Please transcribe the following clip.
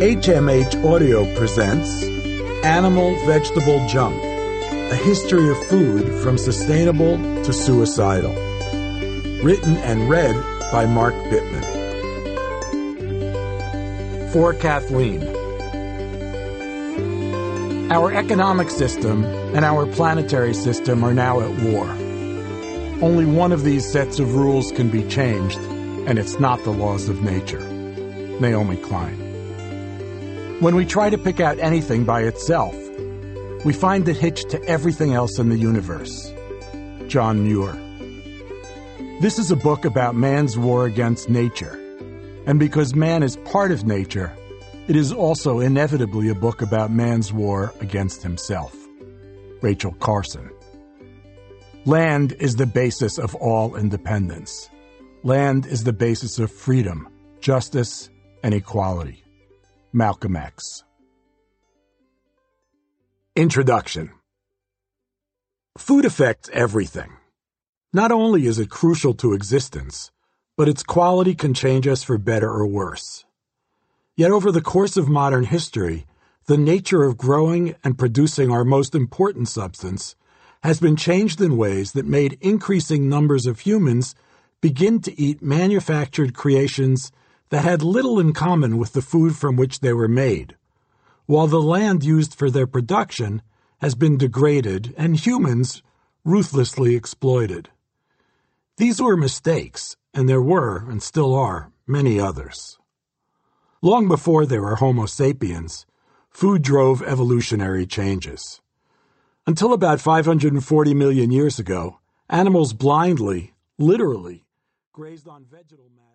HMH Audio presents Animal Vegetable Junk, a history of food from sustainable to suicidal. Written and read by Mark Bittman. For Kathleen. Our economic system and our planetary system are now at war. Only one of these sets of rules can be changed, and it's not the laws of nature. Naomi Klein. When we try to pick out anything by itself, we find it hitched to everything else in the universe. John Muir. This is a book about man's war against nature. And because man is part of nature, it is also inevitably a book about man's war against himself. Rachel Carson. Land is the basis of all independence. Land is the basis of freedom, justice, and equality. Malcolm X. Introduction. Food affects everything. Not only is it crucial to existence, but its quality can change us for better or worse. Yet over the course of modern history, the nature of growing and producing our most important substance has been changed in ways that made increasing numbers of humans begin to eat manufactured creations that had little in common with the food from which they were made, while the land used for their production has been degraded and humans ruthlessly exploited. These were mistakes, and there were, and still are, many others. Long before there were Homo sapiens, food drove evolutionary changes. Until about 540 million years ago, animals blindly, literally, grazed on vegetal matter.